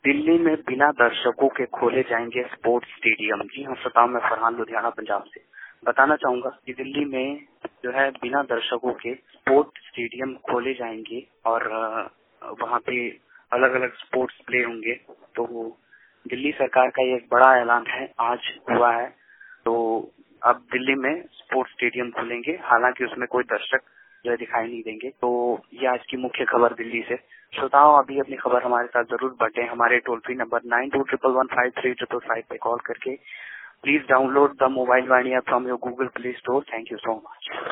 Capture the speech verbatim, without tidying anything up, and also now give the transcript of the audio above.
दिल्ली में बिना दर्शकों के खोले जाएंगे स्पोर्ट्स स्टेडियम। जी हाँ श्रोताओं, मैं फरहान लुधियाना पंजाब से बताना चाहूंगा कि दिल्ली में जो है बिना दर्शकों के स्पोर्ट्स स्टेडियम खोले जाएंगे और वहाँ पे अलग अलग स्पोर्ट्स प्ले होंगे। तो दिल्ली सरकार का ये एक बड़ा ऐलान है, आज हुआ है। तो अब दिल्ली में स्पोर्ट्स स्टेडियम खुलेंगे, हालांकि उसमें कोई दर्शक जो दिखाई नहीं देंगे। तो ये आज की मुख्य खबर दिल्ली से। श्रोताओं, अभी अपनी खबर हमारे साथ जरूर बांटें। हमारे toll free number nine two triple one five three triple five पे कॉल करके please download the Mobile Vaani app from your Google Play Store. Thank you so much.